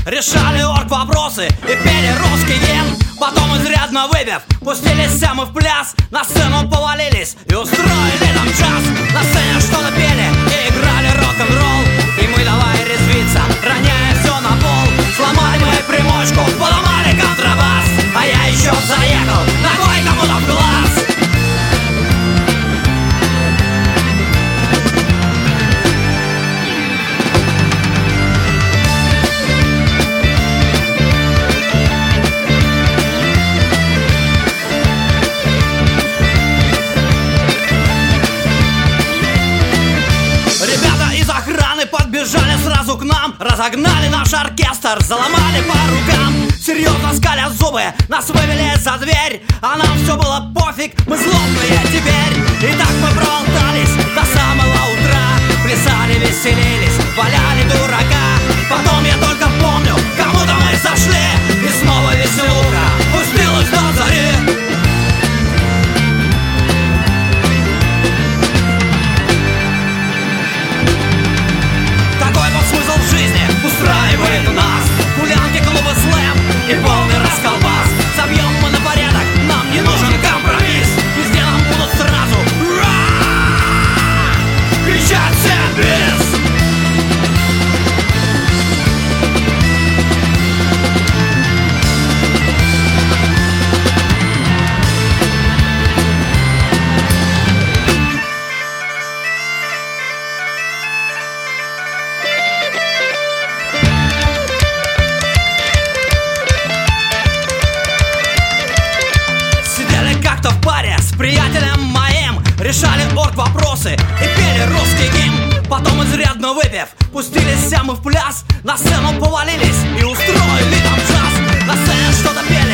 решали орг-вопросы и пели русский гимн. Потом, изрядно выпив, пустились мы в пляс. На сцену повалились и устроили там джаз. На сцене что-то пели и играли рок-н-ролл. И мы давай резвиться, роняя все на пол. Сломали мы примочку, поломали контрабас. А я еще заехал ногой кому-то в глаз. Подбежали сразу к нам, разогнали наш оркестр, заломали по рукам. Серьезно скаля зубы, нас вывели за дверь. А нам все было пофиг, мы злобные теперь. И так мы проболтались до самого утра. Плясали, веселились, валяли дурака. Потом я только помню, кому-то мы зашли. И снова веселуха пустилась до зари. Смысл жизни устраивает нас. Гулянки, клубы, слэм и полный расколбас. Забьем мы на порядок, нам не нужен компромисс. Везде нам будут сразу кричать всем бис. Приятелем моим решали орг-вопросы и пели русский гимн. Потом, изрядно выпив, пустились мы в пляс. На сцену повалились и устроили там джаз. На сцене что-то пели